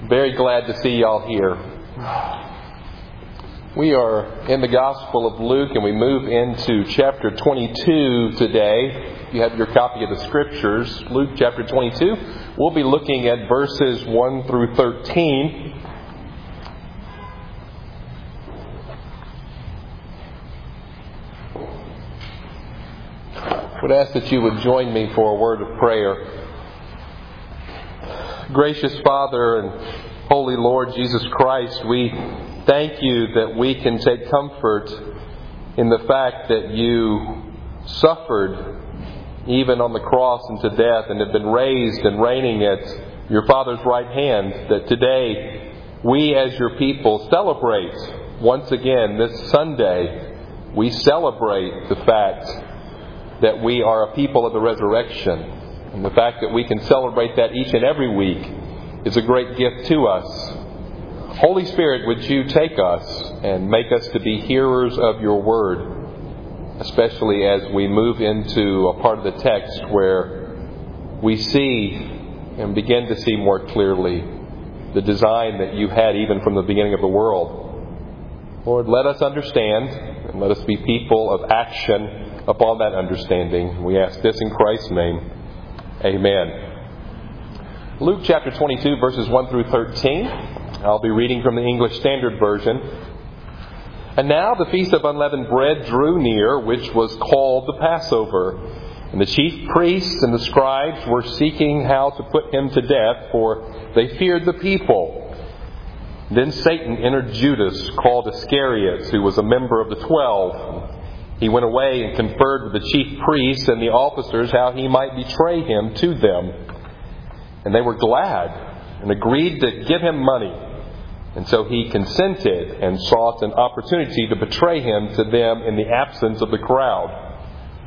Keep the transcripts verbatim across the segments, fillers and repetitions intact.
Very glad to see y'all here. We are in the Gospel of Luke, and we move into chapter twenty-two today. If you have your copy of the Scriptures, Luke chapter twenty-two, we'll be looking at verses one through thirteen. I would ask that you would join me for a word of prayer. Gracious Father and Holy Lord Jesus Christ, we thank you that we can take comfort in the fact that you suffered even on the cross and to death and have been raised and reigning at your Father's right hand, that today we as your people celebrate once again this Sunday. We celebrate the fact that we are a people of the resurrection. And the fact that we can celebrate that each and every week is a great gift to us. Holy Spirit, would you take us and make us to be hearers of your word, especially as we move into a part of the text where we see and begin to see more clearly the design that you had even from the beginning of the world. Lord, let us understand and let us be people of action upon that understanding. We ask this in Christ's name. Amen. Luke chapter twenty-two, verses one through thirteen. I'll be reading from the English Standard Version. And now the feast of unleavened bread drew near, which was called the Passover. And the chief priests and the scribes were seeking how to put him to death, for they feared the people. Then Satan entered Judas, called Iscariot, who was a member of the twelve. He went away and conferred with the chief priests and the officers how he might betray him to them. And they were glad and agreed to give him money. And so he consented and sought an opportunity to betray him to them in the absence of the crowd.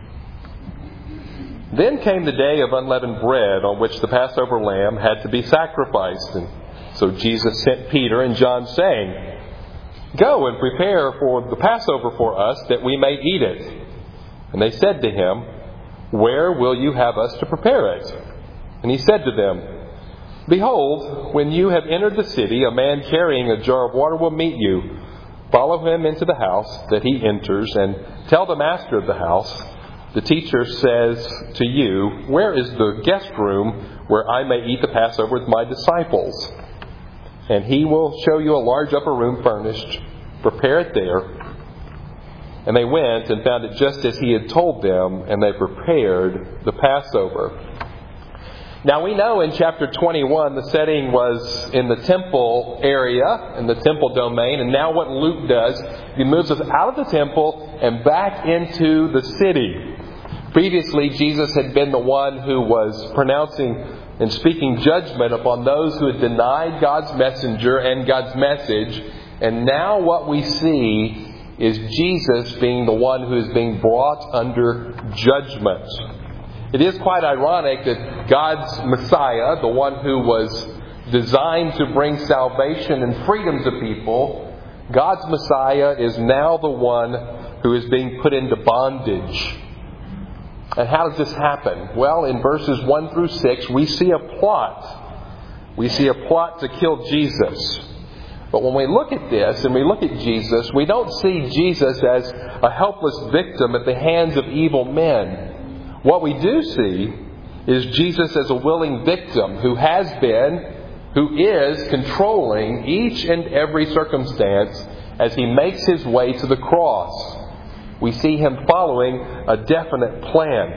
Then came the day of unleavened bread, on which the Passover lamb had to be sacrificed. And so Jesus sent Peter and John, saying, "Go and prepare for the Passover for us, that we may eat it." And they said to him, "Where will you have us to prepare it?" And he said to them, "Behold, when you have entered the city, a man carrying a jar of water will meet you. Follow him into the house that he enters, and tell the master of the house, 'The teacher says to you, where is the guest room where I may eat the Passover with my disciples? And he will show you a large upper room furnished. Prepare it there." And they went and found it just as he had told them, and they prepared the Passover. Now we know in chapter twenty-one the setting was in the temple area, in the temple domain, and now what Luke does, he moves us out of the temple and back into the city. Previously, Jesus had been the one who was pronouncing and speaking judgment upon those who had denied God's messenger and God's message. And now what we see is Jesus being the one who is being brought under judgment. It is quite ironic that God's Messiah, the one who was designed to bring salvation and freedom to people, God's Messiah is now the one who is being put into bondage. And how does this happen? Well, in verses one through six, we see a plot. We see a plot to kill Jesus. But when we look at this and we look at Jesus, we don't see Jesus as a helpless victim at the hands of evil men. What we do see is Jesus as a willing victim who has been, who is controlling each and every circumstance as he makes his way to the cross. We see him following a definite plan.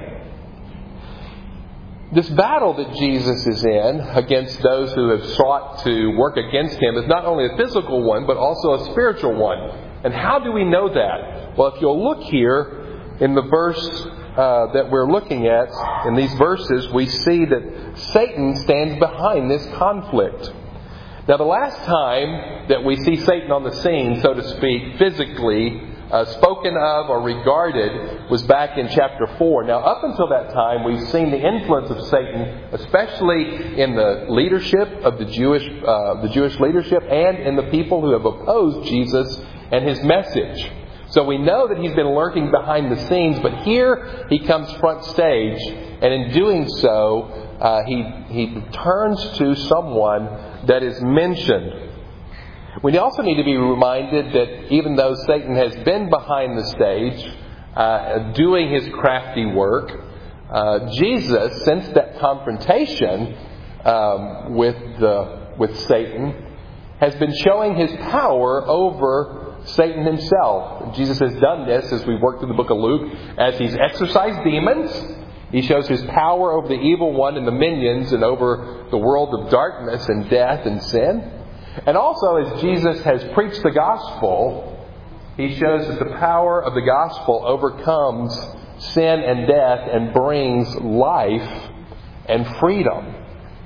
This battle that Jesus is in against those who have sought to work against him is not only a physical one, but also a spiritual one. And how do we know that? Well, if you'll look here in the verse uh, that we're looking at, in these verses, we see that Satan stands behind this conflict. Now, the last time that we see Satan on the scene, so to speak, physically, Uh, spoken of or regarded was back in chapter four. Now, up until that time, we've seen the influence of Satan, especially in the leadership of the Jewish, uh, the Jewish leadership, and in the people who have opposed Jesus and his message. So we know that he's been lurking behind the scenes, but here he comes front stage, and in doing so, uh, he, he turns to someone that is mentioned. We also need to be reminded that even though Satan has been behind the stage, uh, doing his crafty work, uh, Jesus, since that confrontation um, with the, with Satan, has been showing his power over Satan himself. Jesus has done this as we work through the book of Luke, as he's exorcised demons. He shows his power over the evil one and the minions and over the world of darkness and death and sin. And also, as Jesus has preached the gospel, he shows that the power of the gospel overcomes sin and death and brings life and freedom.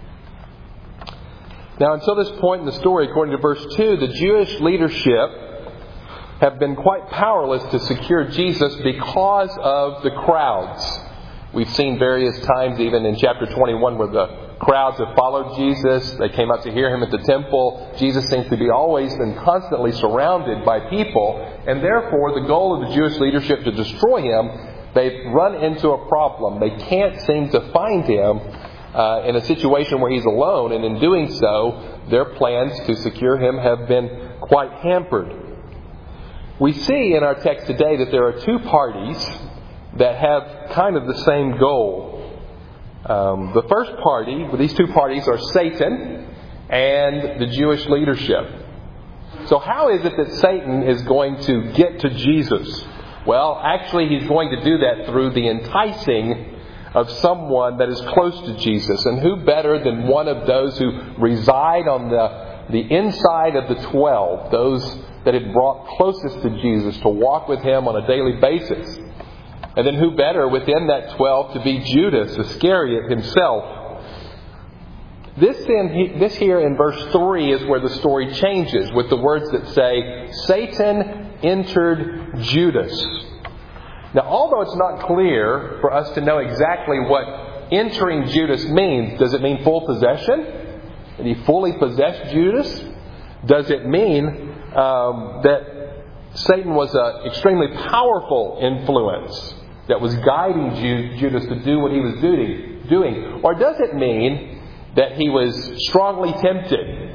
Now, until this point in the story, according to verse two, the Jewish leadership have been quite powerless to secure Jesus because of the crowds. We've seen various times, even in chapter twenty-one, where the crowds have followed Jesus. They came out to hear him at the temple. Jesus seems to be always and constantly surrounded by people. And therefore, the goal of the Jewish leadership to destroy him, they've run into a problem. They can't seem to find him uh, in a situation where he's alone. And in doing so, their plans to secure him have been quite hampered. We see in our text today that there are two parties that have kind of the same goal. Um, the first party, these two parties are Satan and the Jewish leadership. So how is it that Satan is going to get to Jesus? Well, actually he's going to do that through the enticing of someone that is close to Jesus. And who better than one of those who reside on the, the inside of the twelve, those that had brought closest to Jesus to walk with him on a daily basis. And then who better within that twelve to be Judas Iscariot himself. This, in, this here in verse three is where the story changes with the words that say, Satan entered Judas. Now, although it's not clear for us to know exactly what entering Judas means, does it mean full possession? Did he fully possess Judas? Does it mean um, that Satan was an extremely powerful influence that was guiding Judas to do what he was doing? Or does it mean that he was strongly tempted?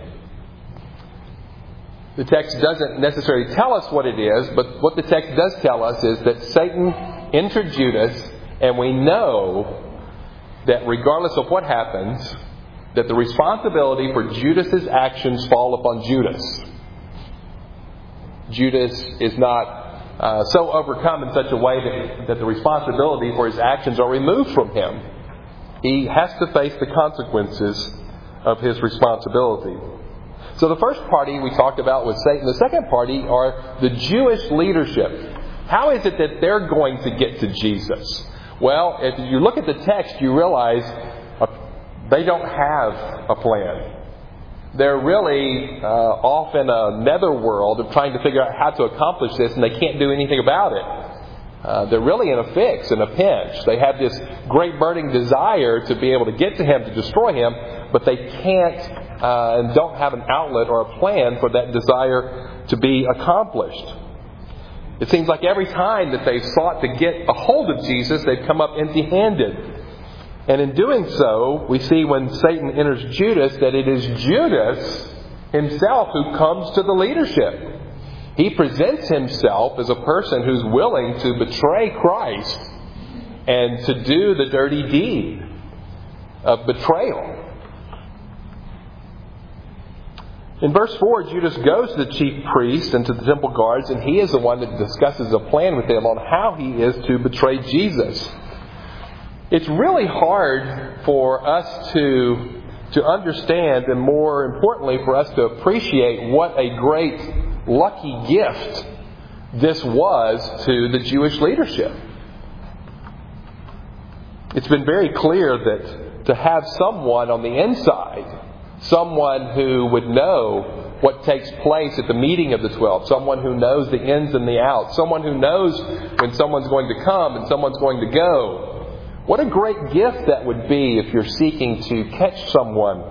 The text doesn't necessarily tell us what it is, but what the text does tell us is that Satan entered Judas, and we know that regardless of what happens, that the responsibility for Judas's actions fall upon Judas. Judas is not Uh, so overcome in such a way that, that the responsibility for his actions are removed from him. He has to face the consequences of his responsibility. So the first party we talked about was Satan. The second party are the Jewish leadership. How is it that they're going to get to Jesus? Well, if you look at the text, you realize uh, they don't have a plan. They're really uh, off in a netherworld of trying to figure out how to accomplish this, and they can't do anything about it. Uh, they're really in a fix, in a pinch. They have this great burning desire to be able to get to him, to destroy him, but they can't uh, and don't have an outlet or a plan for that desire to be accomplished. It seems like every time that they've sought to get a hold of Jesus, they've come up empty-handed. And in doing so, we see when Satan enters Judas that it is Judas himself who comes to the leadership. He presents himself as a person who's willing to betray Christ and to do the dirty deed of betrayal. In verse four, Judas goes to the chief priest and to the temple guards, and he is the one that discusses a plan with them on how he is to betray Jesus. It's really hard for us to, to understand, and more importantly for us to appreciate what a great lucky gift this was to the Jewish leadership. It's been very clear that to have someone on the inside, someone who would know what takes place at the meeting of the twelve, someone who knows the ins and the outs, someone who knows when someone's going to come and someone's going to go. What a great gift that would be if you're seeking to catch someone.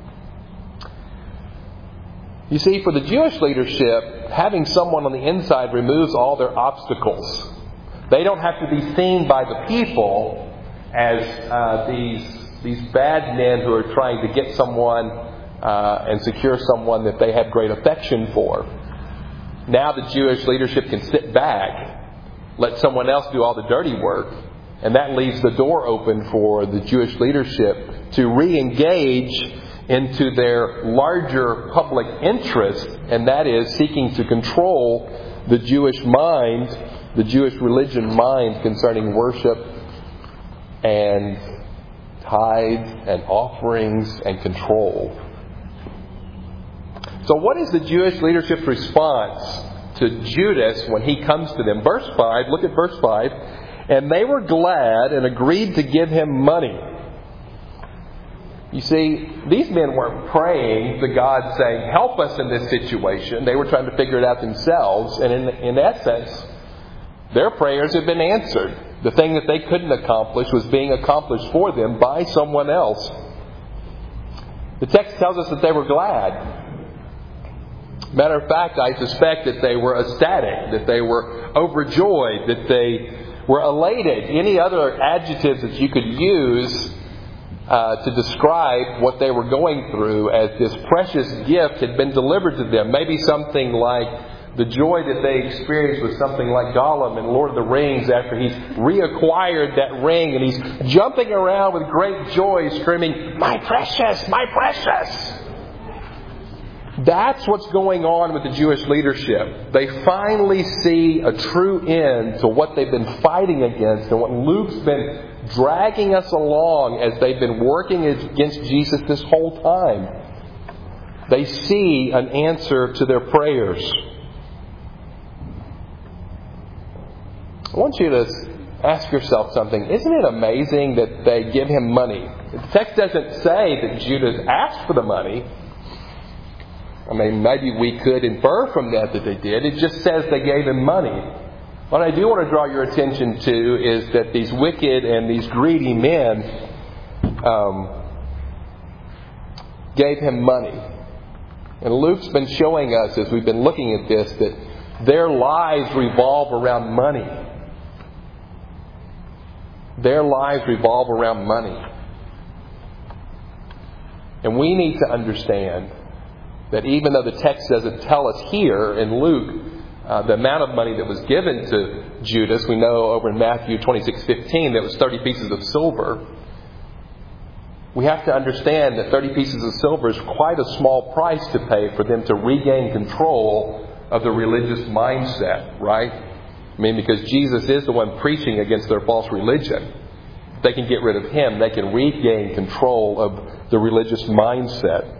You see, for the Jewish leadership, having someone on the inside removes all their obstacles. They don't have to be seen by the people as uh, these these bad men who are trying to get someone uh, and secure someone that they have great affection for. Now the Jewish leadership can sit back, let someone else do all the dirty work, and that leaves the door open for the Jewish leadership to re-engage into their larger public interest, and that is seeking to control the Jewish mind, the Jewish religion mind concerning worship and tithes and offerings and control. So what is the Jewish leadership's response to Judas when he comes to them? Verse five, look at verse five. And they were glad and agreed to give him money. You see, these men weren't praying to God saying, help us in this situation. They were trying to figure it out themselves. And in, in essence, their prayers had been answered. The thing that they couldn't accomplish was being accomplished for them by someone else. The text tells us that they were glad. Matter of fact, I suspect that they were ecstatic, that they were overjoyed, that they were elated. Any other adjectives that you could use uh, to describe what they were going through as this precious gift had been delivered to them. Maybe something like the joy that they experienced was something like Gollum in Lord of the Rings after he's reacquired that ring and he's jumping around with great joy screaming, "My precious! My precious!" That's what's going on with the Jewish leadership. They finally see a true end to what they've been fighting against and what Luke's been dragging us along as they've been working against Jesus this whole time. They see an answer to their prayers. I want you to ask yourself something. Isn't it amazing that they give him money? The text doesn't say that Judas asked for the money. I mean, maybe we could infer from that that they did. It just says they gave him money. What I do want to draw your attention to is that these wicked and these greedy men um, gave him money. And Luke's been showing us, as we've been looking at this, that their lives revolve around money. Their lives revolve around money. And we need to understand that even though the text doesn't tell us here in Luke uh, the amount of money that was given to Judas, we know over in Matthew twenty-six fifteen that was thirty pieces of silver. We have to understand that thirty pieces of silver is quite a small price to pay for them to regain control of the religious mindset, right? I mean, because Jesus is the one preaching against their false religion. If they can get rid of him, they can regain control of the religious mindset.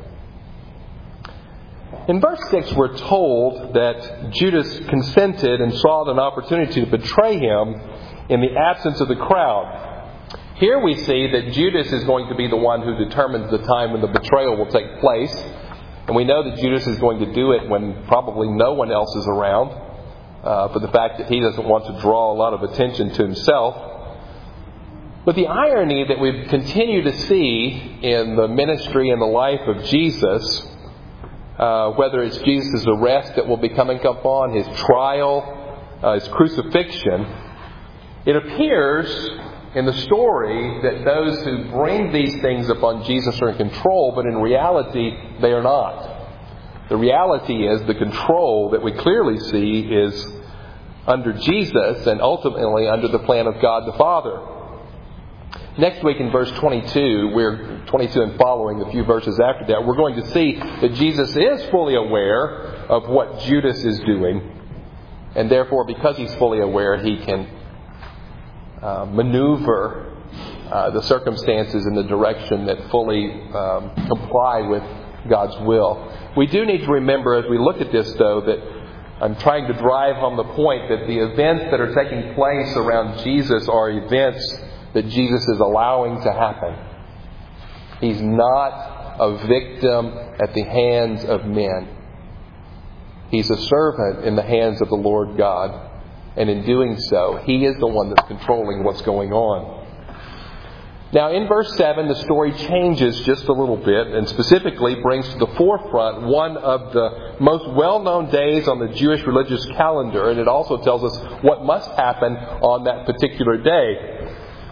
In verse six, we're told that Judas consented and sought an opportunity to betray him in the absence of the crowd. Here we see that Judas is going to be the one who determines the time when the betrayal will take place. And we know that Judas is going to do it when probably no one else is around, uh, for the fact that he doesn't want to draw a lot of attention to himself. But the irony that we continue to see in the ministry and the life of Jesus, Uh, whether it's Jesus' arrest that will be coming up on, his trial, uh, his crucifixion, it appears in the story that those who bring these things upon Jesus are in control, but in reality, they are not. The reality is the control that we clearly see is under Jesus and ultimately under the plan of God the Father. Next week in verse twenty-two, we're twenty-two and following, a few verses after that, we're going to see that Jesus is fully aware of what Judas is doing. And therefore, because he's fully aware, he can uh, maneuver uh, the circumstances in the direction that fully um, comply with God's will. We do need to remember as we look at this, though, that I'm trying to drive home the point that the events that are taking place around Jesus are events that Jesus is allowing to happen. He's not a victim at the hands of men. He's a servant in the hands of the Lord God. And in doing so, He is the one that's controlling what's going on. Now in verse seven, the story changes just a little bit and specifically brings to the forefront one of the most well-known days on the Jewish religious calendar. And it also tells us what must happen on that particular day.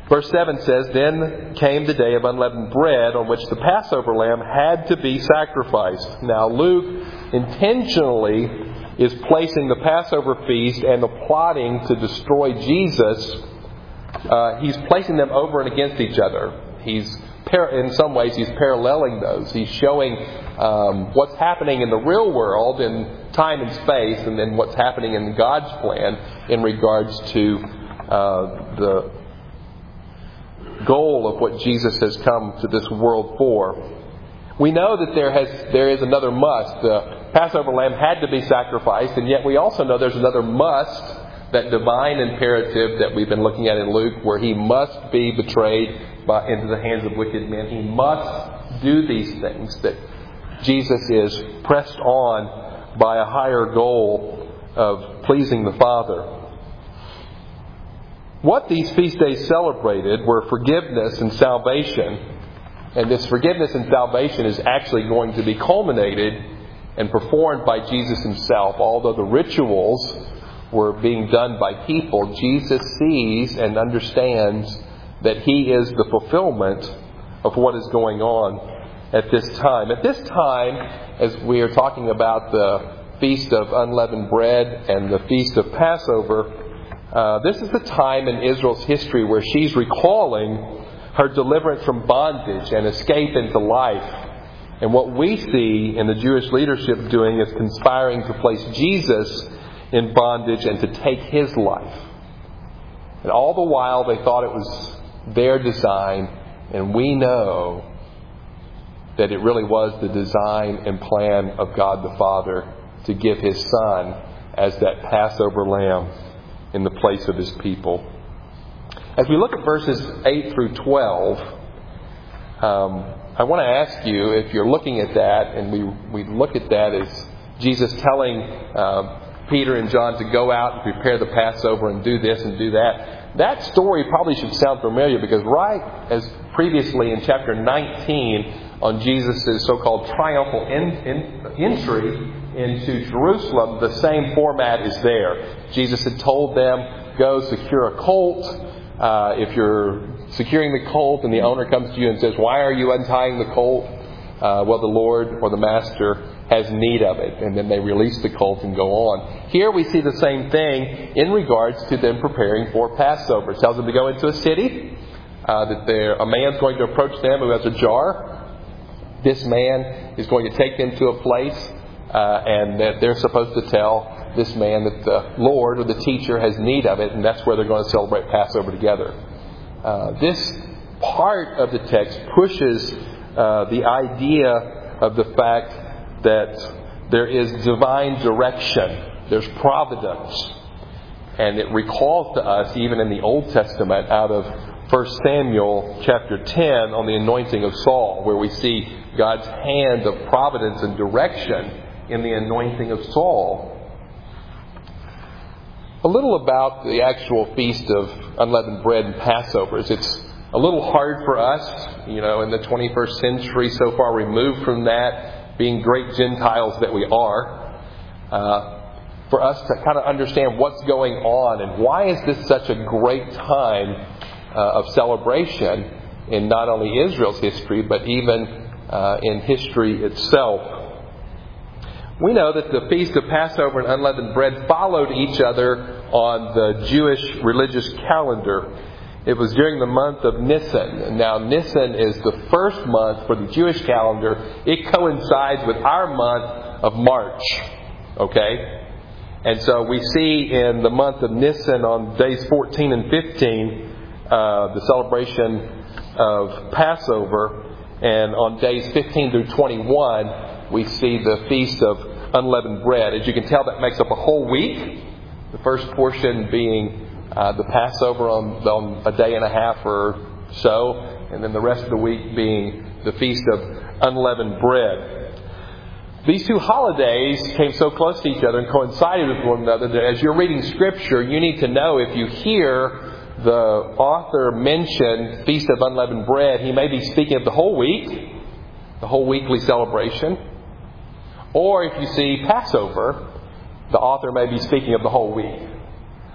Verse seven says, "Then came the day of unleavened bread on which the Passover lamb had to be sacrificed." Now Luke intentionally is placing the Passover feast and the plotting to destroy Jesus. Uh, he's placing them over and against each other. He's in some ways he's paralleling those. He's showing um, what's happening in the real world in time and space, and then what's happening in God's plan in regards to uh, the goal of what Jesus has come to this world for. We know that there has there is another must. The Passover lamb had to be sacrificed, and yet we also know there's another must, that divine imperative that we've been looking at in Luke, where he must be betrayed by, into the hands of wicked men. He must do these things, that Jesus is pressed on by a higher goal of pleasing the Father. What these feast days celebrated were forgiveness and salvation. And this forgiveness and salvation is actually going to be culminated and performed by Jesus himself. Although the rituals were being done by people, Jesus sees and understands that he is the fulfillment of what is going on at this time. At this time, as we are talking about the Feast of Unleavened Bread and the Feast of Passover, uh, this is the time in Israel's history where she's recalling her deliverance from bondage and escape into life. And what we see in the Jewish leadership doing is conspiring to place Jesus in bondage and to take his life. And all the while they thought it was their design, and we know that it really was the design and plan of God the Father to give his Son as that Passover lamb in the place of his people. As we look at verses eight through twelve, um, I want to ask you, if you're looking at that, and we, we look at that as Jesus telling uh, Peter and John to go out and prepare the Passover and do this and do that, that story probably should sound familiar, because right as previously in chapter nineteen, on Jesus' so-called triumphal in, in, entry into Jerusalem, the same format is there. Jesus had told them, go secure a colt. Uh, if you're securing the colt and the owner comes to you and says, why are you untying the colt? Uh, well, the Lord or the Master has need of it. And then they release the colt and go on. Here we see the same thing in regards to them preparing for Passover. It tells them to go into a city, uh, that there, a man's going to approach them who has a jar. This man is going to take them to a place, uh, and that they're supposed to tell this man that the Lord or the teacher has need of it, and that's where they're going to celebrate Passover together. Uh, this part of the text pushes uh, the idea of the fact that there is divine direction, there's providence, and it recalls to us, even in the Old Testament, out of First Samuel chapter ten on the anointing of Saul, where we see God's hand of providence and direction in the anointing of Saul. A little about the actual Feast of Unleavened Bread and Passovers. It's a little hard for us, you know, in the twenty-first century, so far removed from that, being great Gentiles that we are, uh, for us to kind of understand what's going on and why is this such a great time uh, of celebration in not only Israel's history, but even uh, in history itself. We know that the Feast of Passover and Unleavened Bread followed each other on the Jewish religious calendar. It was during the month of Nisan. Now, Nisan is the first month for the Jewish calendar. It coincides with our month of March. Okay? And so we see in the month of Nisan on days fourteen and fifteen, uh, the celebration of Passover. And on days fifteen through twenty-one, we see the Feast of Unleavened Bread. As you can tell, that makes up a whole week. The first portion being uh, the Passover on, on a day and a half or so, and then the rest of the week being the Feast of Unleavened Bread. These two holidays came so close to each other and coincided with one another that as you're reading Scripture, you need to know, if you hear the author mention Feast of Unleavened Bread, he may be speaking of the whole week, the whole weekly celebration. Or if you see Passover, the author may be speaking of the whole week.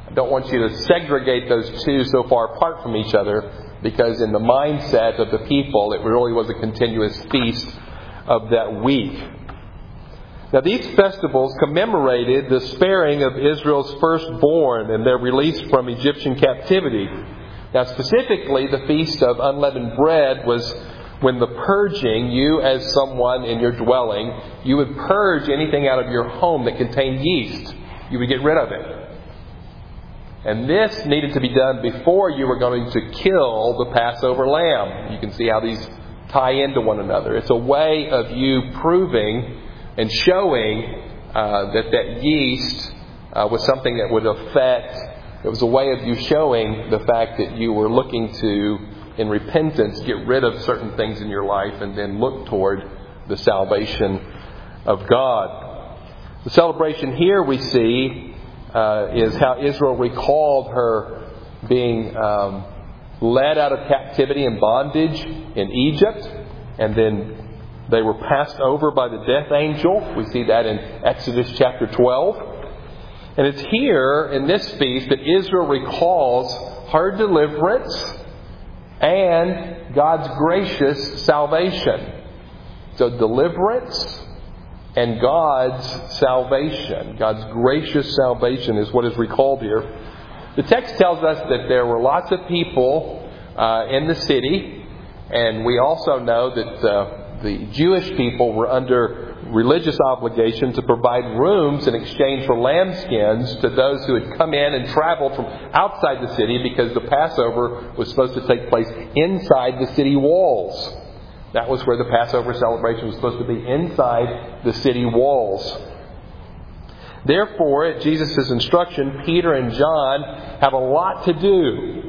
I don't want you to segregate those two so far apart from each other, because in the mindset of the people, it really was a continuous feast of that week. Now, these festivals commemorated the sparing of Israel's firstborn and their release from Egyptian captivity. Now, specifically, the Feast of Unleavened Bread was when the purging, you as someone in your dwelling, you would purge anything out of your home that contained yeast. You would get rid of it. And this needed to be done before you were going to kill the Passover lamb. You can see how these tie into one another. It's a way of you proving and showing uh, that that yeast uh, was something that would affect. It was a way of you showing the fact that you were looking to, in repentance, get rid of certain things in your life and then look toward the salvation of God. The celebration here we see Uh, is how Israel recalled her being um, led out of captivity and bondage in Egypt, and then they were passed over by the death angel. We see that in Exodus chapter twelve. And it's here in this feast that Israel recalls her deliverance and God's gracious salvation. So deliverance and God's salvation, God's gracious salvation is what is recalled here. The text tells us that there were lots of people uh, in the city, and we also know that uh, the Jewish people were under religious obligation to provide rooms in exchange for lambskins to those who had come in and traveled from outside the city, because the Passover was supposed to take place inside the city walls. That was where the Passover celebration was supposed to be, inside the city walls. Therefore, at Jesus' instruction, Peter and John have a lot to do.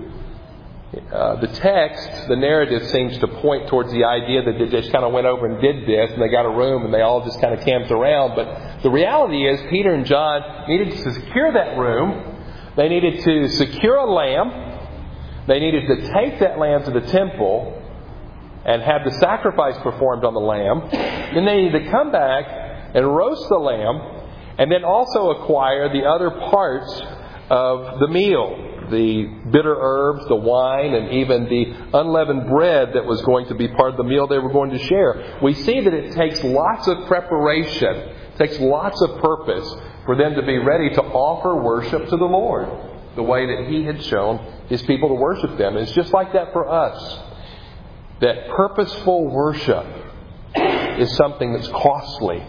Uh, the text, the narrative seems to point towards the idea that they just kind of went over and did this, and they got a room and they all just kind of camped around. But the reality is, Peter and John needed to secure that room. They needed to secure a lamb. They needed to take that lamb to the temple and have the sacrifice performed on the lamb. Then they need to come back and roast the lamb, and then also acquire the other parts of the meal. The bitter herbs, the wine, and even the unleavened bread that was going to be part of the meal they were going to share. We see that it takes lots of preparation, it takes lots of purpose for them to be ready to offer worship to the Lord, the way that He had shown His people to worship them. It's just like that for us. That purposeful worship is something that's costly.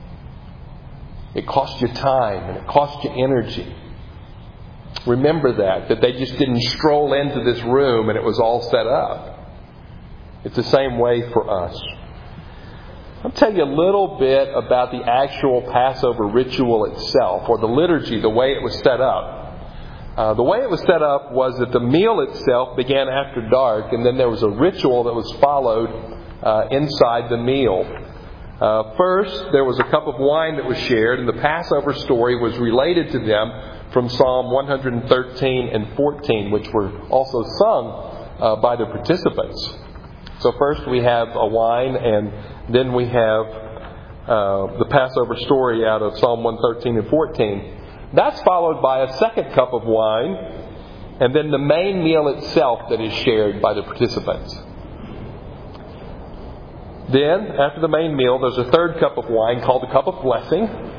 It costs you time and it costs you energy. Remember that, that they just didn't stroll into this room and it was all set up. It's the same way for us. I'll tell you a little bit about the actual Passover ritual itself, or the liturgy, the way it was set up. Uh, the way it was set up was that the meal itself began after dark, and then there was a ritual that was followed uh, inside the meal. Uh, first, there was a cup of wine that was shared, and the Passover story was related to them from Psalm one thirteen and fourteen, which were also sung uh, by the participants. So first we have a wine, and then we have uh, the Passover story out of Psalm one thirteen and fourteen. That's followed by a second cup of wine, and then the main meal itself that is shared by the participants. Then, after the main meal, there's a third cup of wine called the cup of blessing.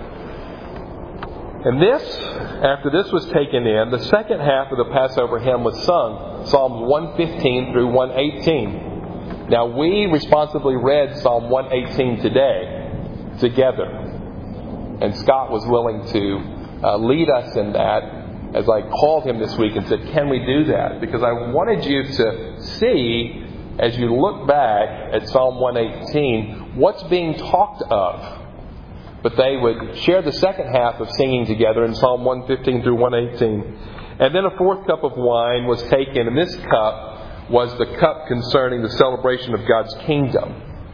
And this, after this was taken in, the second half of the Passover hymn was sung, Psalms one fifteen through one eighteen. Now, we responsibly read Psalm one eighteen today together, and Scott was willing to Uh, lead us in that, as I called him this week and said, can we do that? Because I wanted you to see, as you look back at Psalm one eighteen, what's being talked of. But they would share the second half of singing together in Psalm one fifteen through one eighteen. And then a fourth cup of wine was taken, and this cup was the cup concerning the celebration of God's kingdom.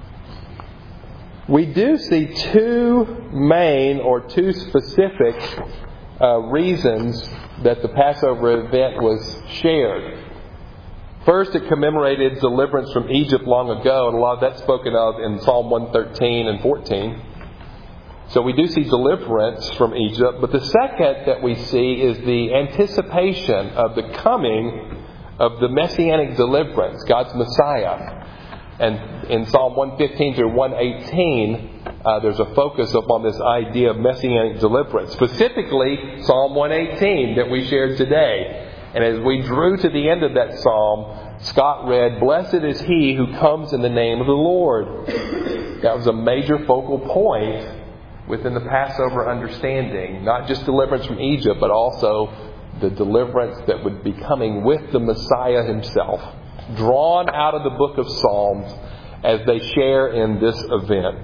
We do see two main or two specific uh, reasons that the Passover event was shared. First, it commemorated deliverance from Egypt long ago, and a lot of that's spoken of in Psalm one thirteen and fourteen. So we do see deliverance from Egypt, but the second that we see is the anticipation of the coming of the messianic deliverance, God's Messiah. And in Psalm one fifteen through one eighteen, uh, there's a focus upon this idea of messianic deliverance. Specifically, Psalm one eighteen that we shared today. And as we drew to the end of that psalm, Scott read, "Blessed is he who comes in the name of the Lord." That was a major focal point within the Passover understanding. Not just deliverance from Egypt, but also the deliverance that would be coming with the Messiah himself, drawn out of the book of Psalms as they share in this event.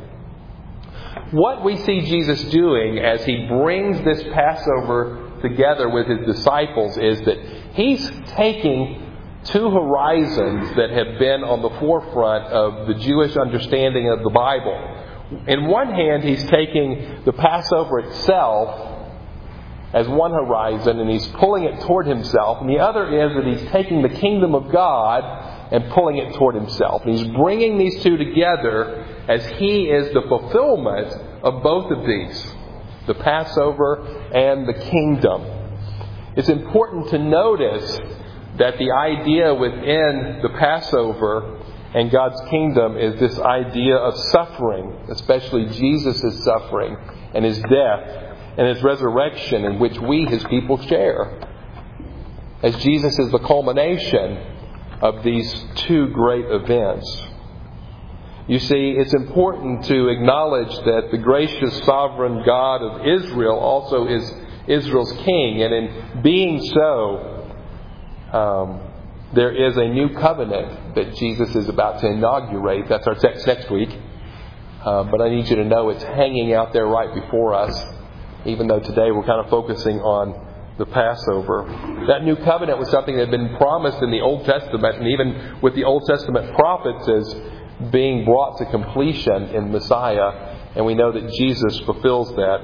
What we see Jesus doing as he brings this Passover together with his disciples is that he's taking two horizons that have been on the forefront of the Jewish understanding of the Bible. In one hand, he's taking the Passover itself as one horizon, and he's pulling it toward himself. And the other is that he's taking the kingdom of God and pulling it toward himself. And he's bringing these two together as he is the fulfillment of both of these, the Passover and the kingdom. It's important to notice that the idea within the Passover and God's kingdom is this idea of suffering, especially Jesus' suffering and his death and his resurrection, in which we, his people, share. As Jesus is the culmination of these two great events. You see, it's important to acknowledge that the gracious sovereign God of Israel also is Israel's king. And in being so, um, there is a new covenant that Jesus is about to inaugurate. That's our text next week. Uh, but I need you to know it's hanging out there right before us, even though today we're kind of focusing on the Passover. That new covenant was something that had been promised in the Old Testament, and even with the Old Testament prophets as being brought to completion in Messiah. And we know that Jesus fulfills that.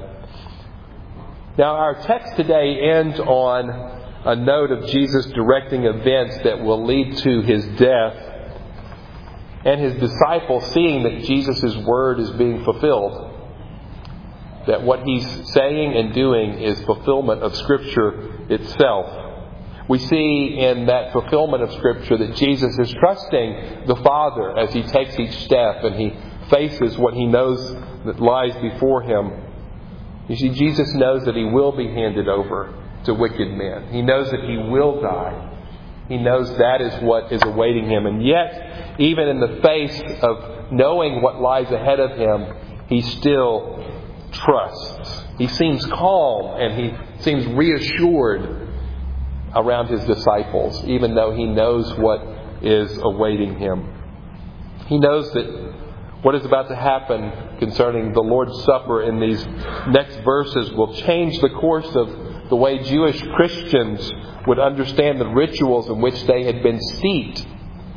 Now our text today ends on a note of Jesus directing events that will lead to his death, and his disciples seeing that Jesus' word is being fulfilled. That what he's saying and doing is fulfillment of Scripture itself. We see in that fulfillment of Scripture that Jesus is trusting the Father as he takes each step and he faces what he knows that lies before him. You see, Jesus knows that he will be handed over to wicked men. He knows that he will die. He knows that is what is awaiting him. And yet, even in the face of knowing what lies ahead of him, he still trusts. He seems calm and he seems reassured around his disciples, even though he knows what is awaiting him. He knows that what is about to happen concerning the Lord's Supper in these next verses will change the course of the way Jewish Christians would understand the rituals in which they had been steeped.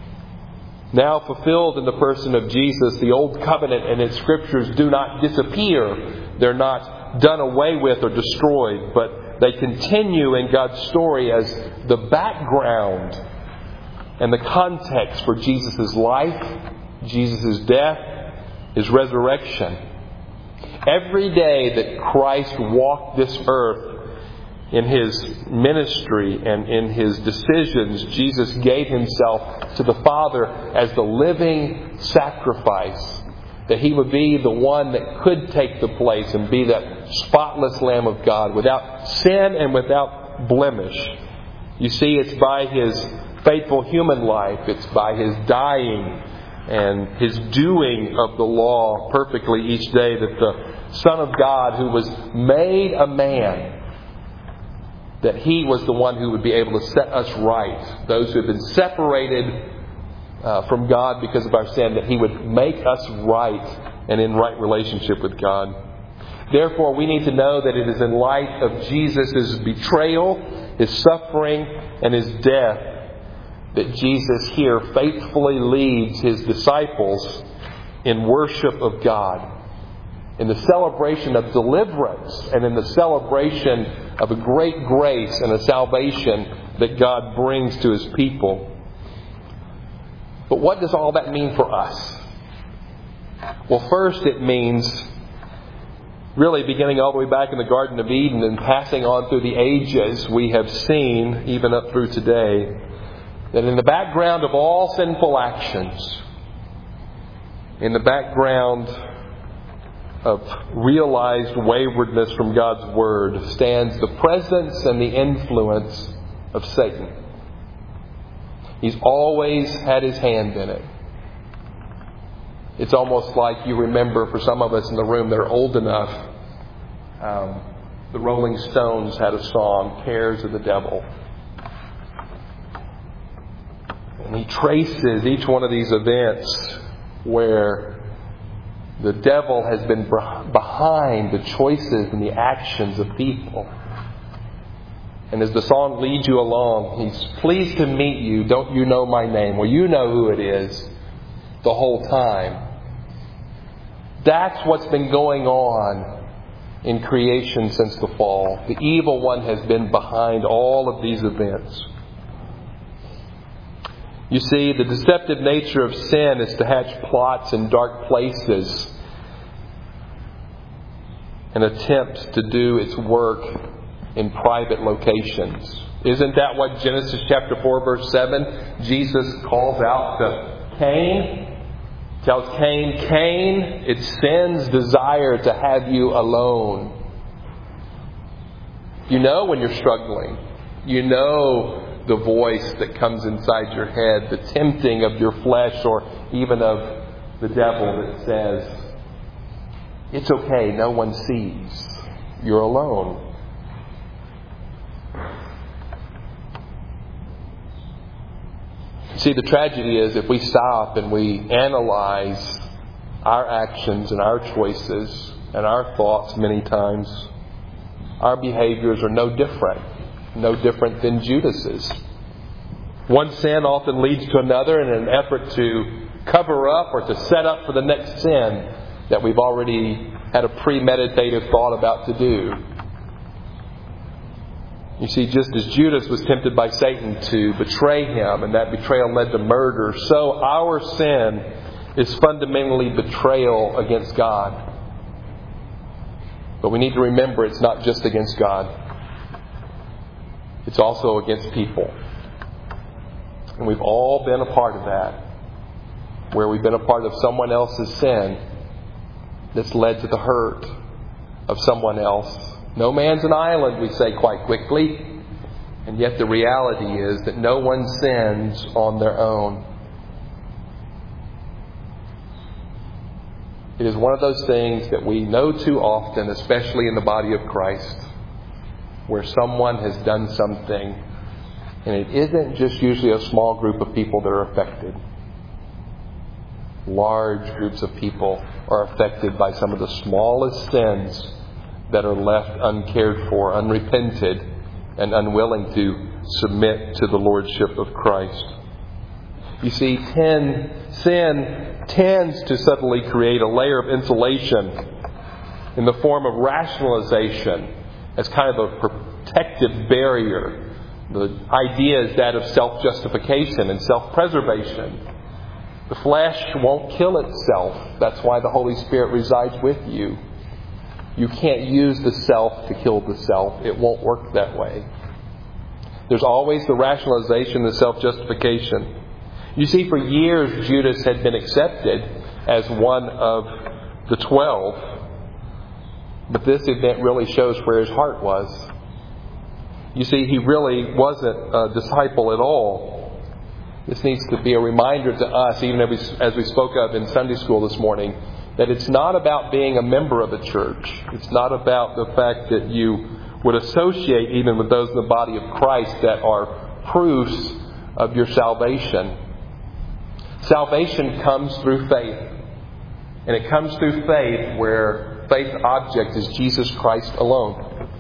Now fulfilled in the person of Jesus, the Old Covenant and its Scriptures do not disappear. They're not done away with or destroyed, but they continue in God's story as the background and the context for Jesus' life, Jesus' death, his resurrection. Every day that Christ walked this earth in his ministry and in his decisions, Jesus gave himself to the Father as the living sacrifice. That he would be the one that could take the place and be that spotless Lamb of God without sin and without blemish. You see, it's by his faithful human life, it's by his dying and his doing of the law perfectly each day that the Son of God, who was made a man, that he was the one who would be able to set us right. Those who have been separated uh, from God because of our sin, that he would make us right and in right relationship with God. Therefore, we need to know that it is in light of Jesus' betrayal, his suffering, and his death that Jesus here faithfully leads his disciples in worship of God, in the celebration of deliverance, and in the celebration of a great grace and a salvation that God brings to his people. But what does all that mean for us? Well, first it means really beginning all the way back in the Garden of Eden and passing on through the ages, we have seen, even up through today, that in the background of all sinful actions, in the background of realized waywardness from God's Word, stands the presence and the influence of Satan. He's always had his hand in it. It's almost like you remember, for some of us in the room that are old enough, um, the Rolling Stones had a song, Cares of the Devil. And he traces each one of these events where the devil has been behind the choices and the actions of people. And as the song leads you along, he's pleased to meet you. Don't you know my name? Well, you know who it is the whole time. That's what's been going on in creation since the fall. The evil one has been behind all of these events. You see, the deceptive nature of sin is to hatch plots in dark places and attempt to do its work in private locations. Isn't that what Genesis chapter four verse seven, Jesus calls out to Cain? Tells Cain, Cain, it's sin's desire to have you alone. You know when you're struggling. You know the voice that comes inside your head, the tempting of your flesh or even of the devil that says, it's okay, no one sees. You're alone. See, the tragedy is if we stop and we analyze our actions and our choices and our thoughts many times, our behaviors are no different. No different than Judas's. One sin often leads to another in an effort to cover up or to set up for the next sin that we've already had a premeditative thought about to do. You see, just as Judas was tempted by Satan to betray him, and that betrayal led to murder, so our sin is fundamentally betrayal against God. But we need to remember it's not just against God. It's also against people. And we've all been a part of that. Where we've been a part of someone else's sin that's led to the hurt of someone else. No man's an island, we say quite quickly. And yet the reality is that no one sins on their own. It is one of those things that we know too often, especially in the body of Christ, where someone has done something, and it isn't just usually a small group of people that are affected. Large groups of people are affected by some of the smallest sins that are left uncared for, unrepented, and unwilling to submit to the lordship of Christ. You see, ten, sin tends to subtly create a layer of insulation in the form of rationalization as kind of a protective barrier. The idea is that of self-justification and self-preservation. The flesh won't kill itself. That's why the Holy Spirit resides with you. You can't use the self to kill the self. It won't work that way. There's always the rationalization, the self-justification. You see, for years Judas had been accepted as one of the twelve. But this event really shows where his heart was. You see, he really wasn't a disciple at all. This needs to be a reminder to us, even as we, as we spoke of in Sunday school this morning, that it's not about being a member of a church. It's not about the fact that you would associate even with those in the body of Christ that are proofs of your salvation. Salvation comes through faith. And it comes through faith where faith object is Jesus Christ alone.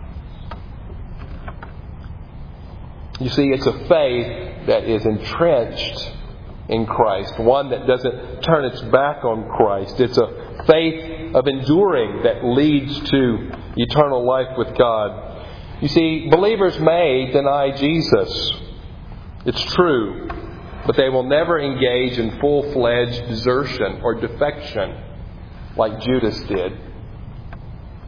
You see, it's a faith that is entrenched in Christ, one that doesn't turn its back on Christ. It's a faith of enduring that leads to eternal life with God. You see, believers may deny Jesus. It's true. But they will never engage in full-fledged desertion or defection like Judas did.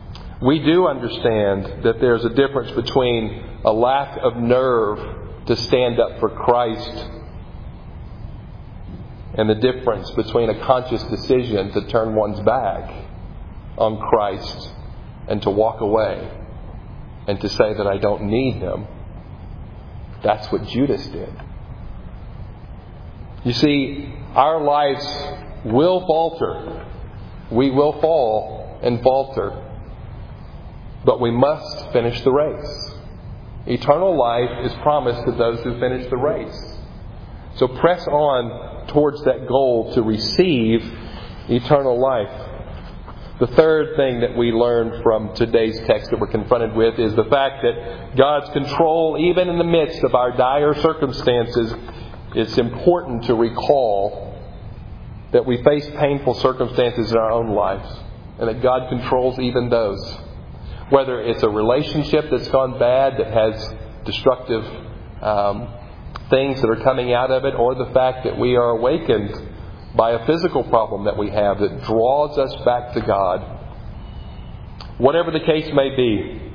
We do understand that there's a difference between a lack of nerve to stand up for Christ and the difference between a conscious decision to turn one's back on Christ and to walk away and to say that I don't need Him. That's what Judas did. You see, our lives will falter. We will fall and falter. But we must finish the race. Eternal life is promised to those who finish the race. So press on towards that goal to receive eternal life. The third thing that we learn from today's text that we're confronted with is the fact that God's control, even in the midst of our dire circumstances, it's important to recall that we face painful circumstances in our own lives and that God controls even those. Whether it's a relationship that's gone bad, that has destructive um, things that are coming out of it, or the fact that we are awakened by a physical problem that we have that draws us back to God. Whatever the case may be,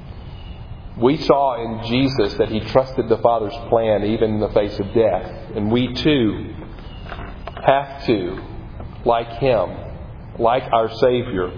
we saw in Jesus that He trusted the Father's plan even in the face of death. And we too have to, like Him, like our Savior,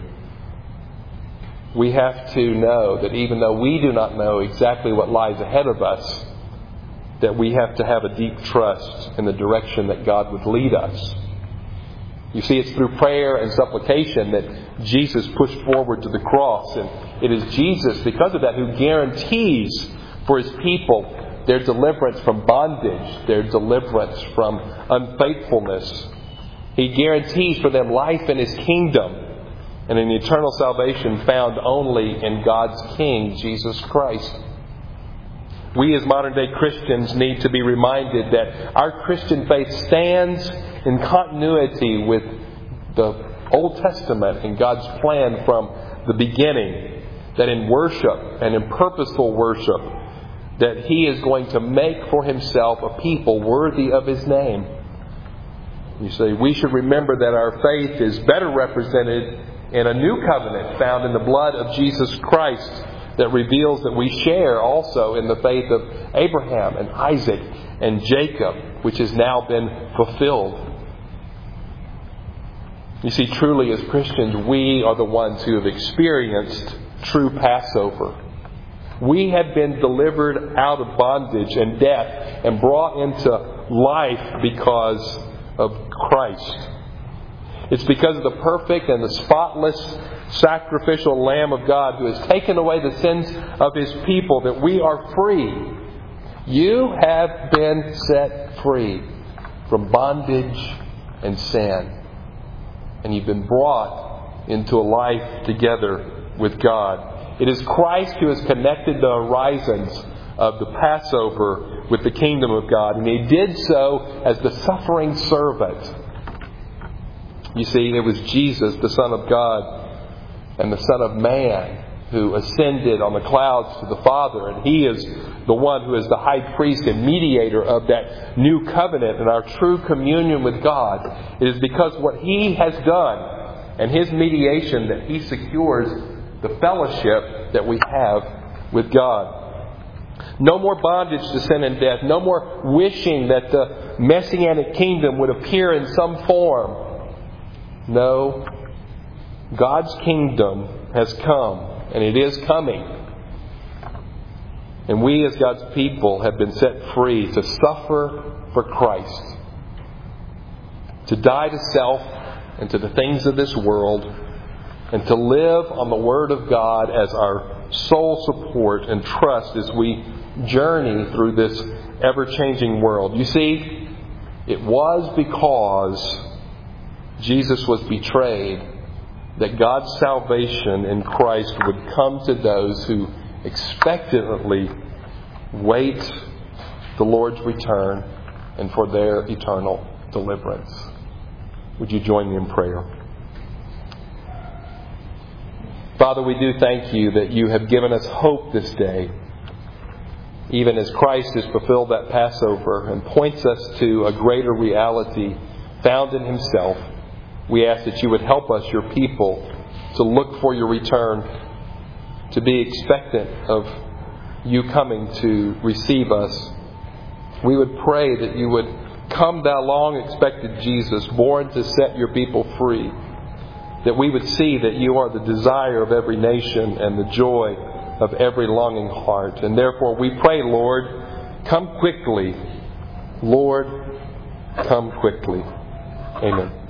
we have to know that even though we do not know exactly what lies ahead of us, that we have to have a deep trust in the direction that God would lead us. You see, it's through prayer and supplication that Jesus pushed forward to the cross. And it is Jesus, because of that, who guarantees for His people their deliverance from bondage, their deliverance from unfaithfulness. He guarantees for them life in His kingdom and an eternal salvation found only in God's King, Jesus Christ. We as modern day Christians need to be reminded that our Christian faith stands in continuity with the Old Testament and God's plan from the beginning. That in worship and in purposeful worship, that He is going to make for Himself a people worthy of His name. You see, we should remember that our faith is better represented in a new covenant found in the blood of Jesus Christ that reveals that we share also in the faith of Abraham and Isaac and Jacob, which has now been fulfilled. You see, truly as Christians, we are the ones who have experienced true Passover. We have been delivered out of bondage and death and brought into life because of Christ. It's because of the perfect and the spotless sacrificial Lamb of God who has taken away the sins of His people that we are free. You have been set free from bondage and sin. And you've been brought into a life together with God. It is Christ who has connected the horizons of the Passover with the kingdom of God. And He did so as the suffering servant. You see, it was Jesus, the Son of God and the Son of Man, who ascended on the clouds to the Father. And He is the one who is the high priest and mediator of that new covenant and our true communion with God. It is because what He has done and His mediation that He secures the fellowship that we have with God. No more bondage to sin and death. No more wishing that the Messianic kingdom would appear in some form. No, God's kingdom has come, and it is coming. And we as God's people have been set free to suffer for Christ, to die to self and to the things of this world, and to live on the Word of God as our sole support and trust as we journey through this ever-changing world. You see, it was because Jesus was betrayed that God's salvation in Christ would come to those who expectantly wait the Lord's return and for their eternal deliverance. Would you join me in prayer? Father, we do thank You that You have given us hope this day, even as Christ has fulfilled that Passover and points us to a greater reality found in Himself. We ask that You would help us, Your people, to look for Your return to be expectant of you coming to receive us. We would pray that you would come, thou long expected Jesus, born to set your people free. That we would see that you are the desire of every nation and the joy of every longing heart. And therefore we pray, Lord, come quickly. Lord, come quickly. Amen.